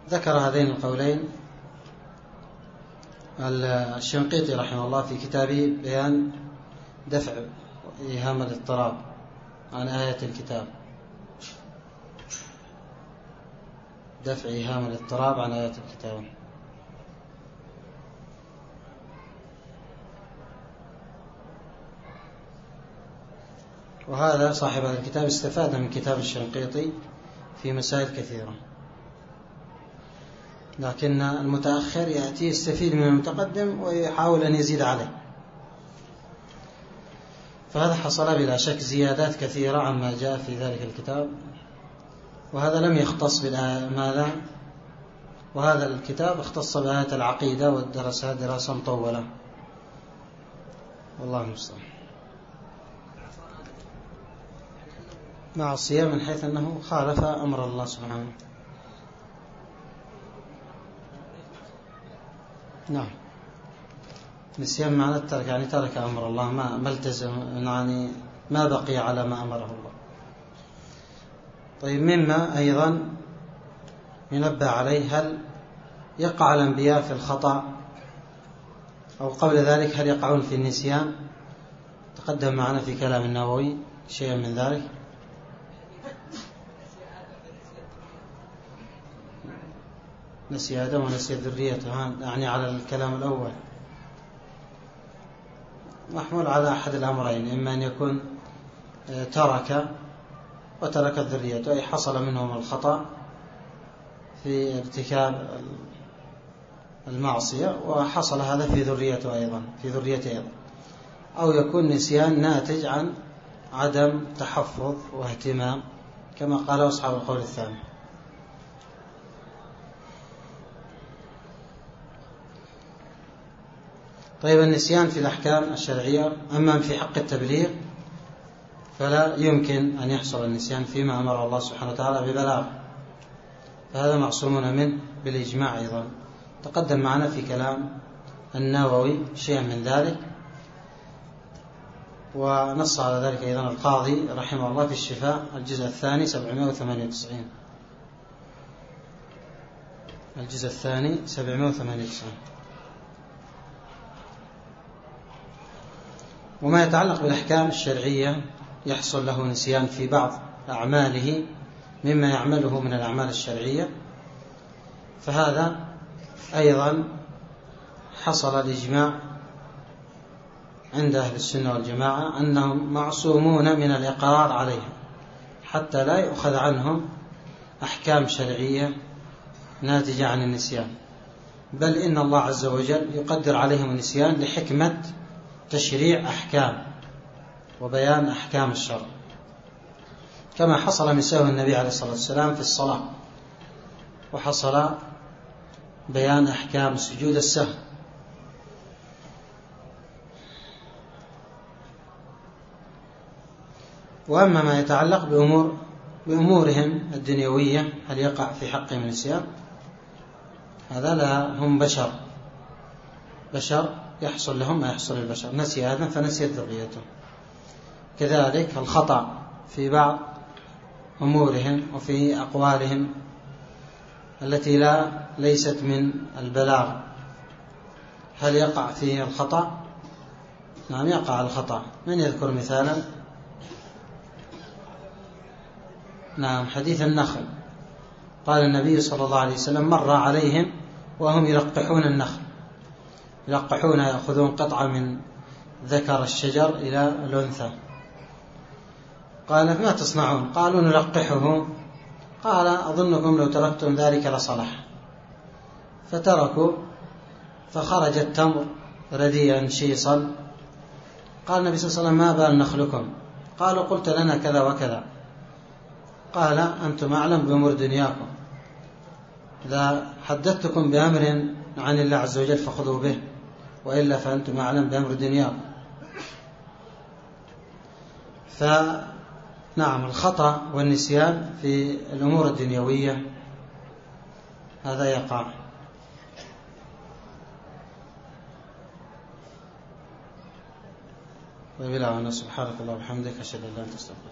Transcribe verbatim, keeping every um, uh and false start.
ذكر هذين القولين الشنقيطي رحمه الله في كتابه بيان دفع إيهام الاضطراب عن آية الكتاب، دفع إيهام الاضطراب عن آية الكتاب. وهذا صاحب هذا الكتاب استفاد من كتاب الشنقيطي في مسائل كثيرة، لكن المتأخر يأتي يستفيد من المتقدم ويحاول أن يزيد عليه، فهذا حصل بلا شك زيادات كثيرة عما جاء في ذلك الكتاب، وهذا لم يختص بالآية، وهذا الكتاب اختص بآية العقيدة ودرسها دراسة مطولة، والله المستعان. معصية من حيث أنه خالف أمر الله سبحانه. نعم، نسيان معنى الترك، يعني ترك أمر الله، ما ملتزم، يعني ما بقي على ما أمره الله. طيب، مما أيضا ينبه عليه، هل يقع الأنبياء في الخطأ؟ أو قبل ذلك هل يقعون في النسيان؟ تقدم معنا في كلام النووي شيئا من ذلك. نسي آدم ونسي ذريته، يعني على الكلام الأول محمول على أحد الأمرين، إما أن يكون ترك وترك ذريته، أي حصل منهم الخطأ في ارتكاب المعصية وحصل هذا في ذريته أيضا في ذريته أيضا، أو يكون نسيان ناتج عن عدم تحفظ واهتمام كما قال أصحاب القول الثاني. طيب، النسيان في الأحكام الشرعية، أما في حق التبليغ فلا يمكن أن يحصل النسيان فيما أمر الله سبحانه وتعالى ببلاغ، فهذا معصومون منه بالإجماع أيضا. تقدم معنا في كلام النووي شيئا من ذلك، ونص على ذلك أيضا القاضي رحمه الله في الشفاء الجزء الثاني سبعمائة وثمانية وتسعين، الجزء الثاني سبعمائة وثمانية وتسعين. وما يتعلق بالأحكام الشرعية يحصل له نسيان في بعض أعماله مما يعمله من الأعمال الشرعية، فهذا أيضا حصل الإجماع عند أهل السنة والجماعة أنهم معصومون من الإقرار عليها، حتى لا يؤخذ عنهم أحكام شرعية ناتجة عن النسيان، بل إن الله عز وجل يقدر عليهم النسيان لحكمة تشريع أحكام وبيان أحكام الشرع، كما حصل من سهو النبي عليه الصلاة والسلام في الصلاة، وحصل بيان أحكام سجود السهو. وأما ما يتعلق بأمور بأمورهم الدنيوية، هل يقع في حقهم النسيان؟ هذا لا، هم بشر بشر يحصل لهم ما يحصل البشر، نسي آدم فنسيت ذريته. كذلك الخطأ في بعض أمورهم وفي أقوالهم التي لا ليست من البلاغ، هل يقع فيه الخطأ؟ نعم، يقع الخطأ. من يذكر مثالا؟ نعم، حديث النخل، قال النبي صلى الله عليه وسلم: مر عليهم وهم يلقحون النخل، يلقحون، يأخذون قطعة من ذكر الشجر إلى الأنثى. قال: ما تصنعون؟ قالوا: نلقحه. قال: أظنكم لو تركتم ذلك لصلح. فتركوا، فخرج التمر رديا شيصا. قال النبي صلى الله عليه وسلم: ما بال نخلكم؟ قالوا: قلت لنا كذا وكذا. قال: أنتم أعلم بأمور دنياكم، إذا حدثتكم بأمر عن الله عز وجل فخذوا به، وإلا فأنتم أعلم بأمر دنياكم. فنعم، الخطأ والنسيان في الأمور الدنيوية هذا يقع. وبلا، سبحانك الله وبحمدك، أشهد أن لا إله إلا أنت، أستغفرك.